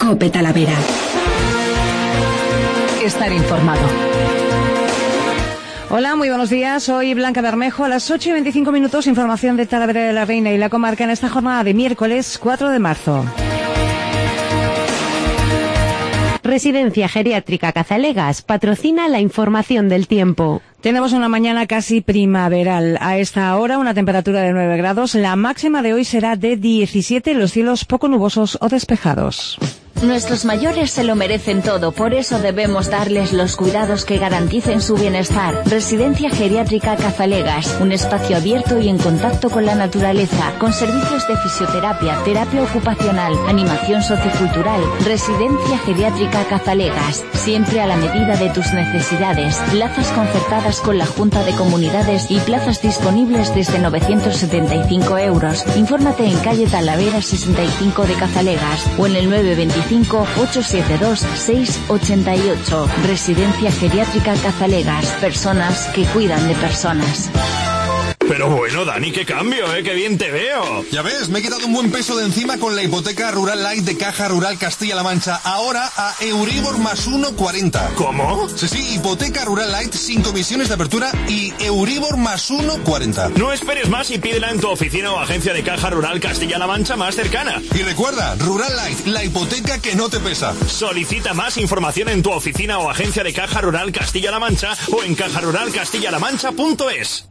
COPE Talavera. Estar informado. Hola, muy buenos días. Soy Blanca Bermejo. A las 8:25, información de Talavera de la Reina y la comarca en esta jornada de miércoles 4 de marzo. Residencia Geriátrica Cazalegas patrocina la información del tiempo. Tenemos una mañana casi primaveral. A esta hora una temperatura de 9 grados. La máxima de hoy será de 17, los cielos poco nubosos o despejados. Nuestros mayores se lo merecen todo, por eso debemos darles los cuidados que garanticen su bienestar. Residencia Geriátrica Cazalegas, un espacio abierto y en contacto con la naturaleza, con servicios de fisioterapia, terapia ocupacional, animación sociocultural. Residencia Geriátrica Cazalegas, siempre a la medida de tus necesidades. Plazas concertadas con la Junta de Comunidades y plazas disponibles desde 975 euros. Infórmate en calle Talavera 65 de Cazalegas o en el 925-872-688. Residencia Geriátrica Cazalegas. Personas que cuidan de personas. Pero bueno, Dani, qué cambio, qué bien te veo. Ya ves, me he quitado un buen peso de encima con la hipoteca Rural Light de Caja Rural Castilla-La Mancha. Ahora a Euribor más 1,40. ¿Cómo? Sí, hipoteca Rural Light sin comisiones de apertura y Euribor más 1,40. No esperes más y pídela en tu oficina o agencia de Caja Rural Castilla-La Mancha más cercana. Y recuerda, Rural Light, la hipoteca que no te pesa. Solicita más información en tu oficina o agencia de Caja Rural Castilla-La Mancha o en cajaruralcastillalamancha.es.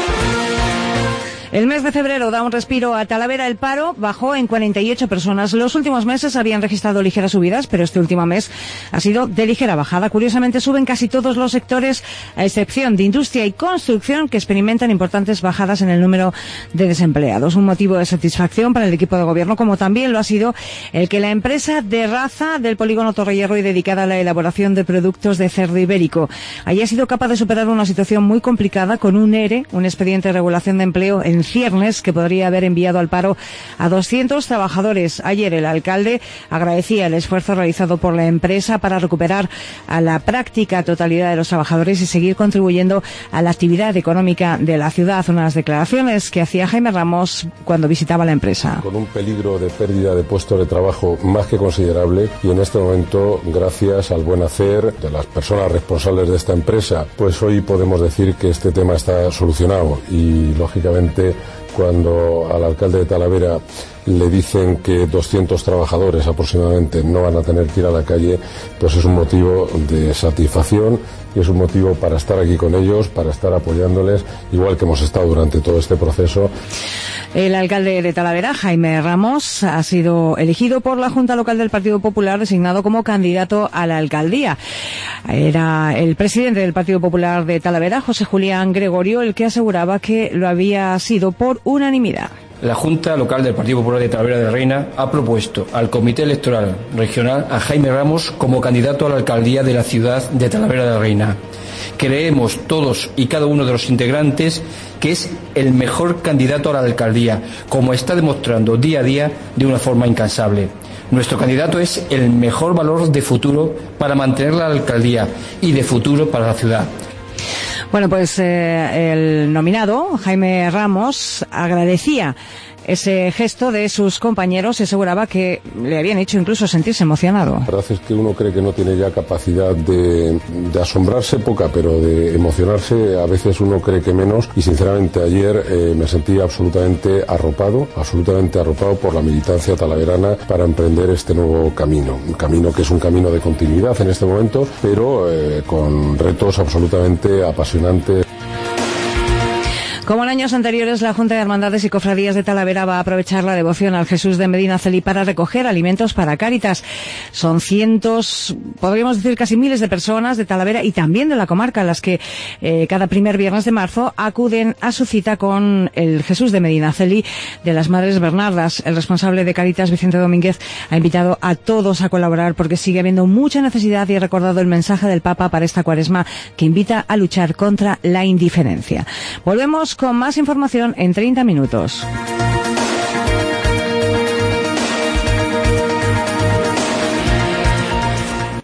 El mes de febrero da un respiro a Talavera. El paro bajó en 48 personas. Los últimos meses habían registrado ligeras subidas, pero este último mes ha sido de ligera bajada. Curiosamente suben casi todos los sectores, a excepción de industria y construcción, que experimentan importantes bajadas en el número de desempleados. Un motivo de satisfacción para el equipo de gobierno, como también lo ha sido el que la empresa de raza del polígono Torrehierro y dedicada a la elaboración de productos de cerdo ibérico haya sido capaz de superar una situación muy complicada con un ERE, un expediente de regulación de empleo, en ciernes, que podría haber enviado al paro a 200 trabajadores. Ayer el alcalde agradecía el esfuerzo realizado por la empresa para recuperar a la práctica totalidad de los trabajadores y seguir contribuyendo a la actividad económica de la ciudad. Unas declaraciones que hacía Jaime Ramos cuando visitaba la empresa. Con un peligro de pérdida de puestos de trabajo más que considerable, y en este momento, gracias al buen hacer de las personas responsables de esta empresa, pues hoy podemos decir que este tema está solucionado. Y lógicamente, cuando al alcalde de Talavera le dicen que 200 trabajadores aproximadamente no van a tener que ir a la calle, pues es un motivo de satisfacción y es un motivo para estar aquí con ellos, para estar apoyándoles, igual que hemos estado durante todo este proceso. El alcalde de Talavera, Jaime Ramos, ha sido elegido por la Junta Local del Partido Popular, designado como candidato a la alcaldía. Era el presidente del Partido Popular de Talavera, José Julián Gregorio, el que aseguraba que lo había sido por unanimidad. La Junta Local del Partido Popular de Talavera de la Reina ha propuesto al Comité Electoral Regional a Jaime Ramos como candidato a la alcaldía de la ciudad de Talavera de la Reina. Creemos todos y cada uno de los integrantes que es el mejor candidato a la alcaldía, como está demostrando día a día de una forma incansable. Nuestro candidato es el mejor valor de futuro para mantener la alcaldía y de futuro para la ciudad. Bueno, pues el nominado, Jaime Ramos, agradecía ese gesto de sus compañeros y aseguraba que le habían hecho incluso sentirse emocionado. La verdad es que uno cree que no tiene ya capacidad de asombrarse, poca, pero de emocionarse a veces uno cree que menos, y sinceramente ayer me sentí absolutamente arropado por la militancia talaverana para emprender este nuevo camino, un camino que es un camino de continuidad en este momento, pero con retos absolutamente apasionantes. Como en años anteriores, la Junta de Hermandades y Cofradías de Talavera va a aprovechar la devoción al Jesús de Medinaceli para recoger alimentos para Cáritas. Son cientos, podríamos decir casi miles de personas de Talavera y también de la comarca, las que cada primer viernes de marzo acuden a su cita con el Jesús de Medinaceli de las Madres Bernardas. El responsable de Cáritas, Vicente Domínguez, ha invitado a todos a colaborar porque sigue habiendo mucha necesidad y ha recordado el mensaje del Papa para esta Cuaresma, que invita a luchar contra la indiferencia. Volvemos con más información en 30 minutos.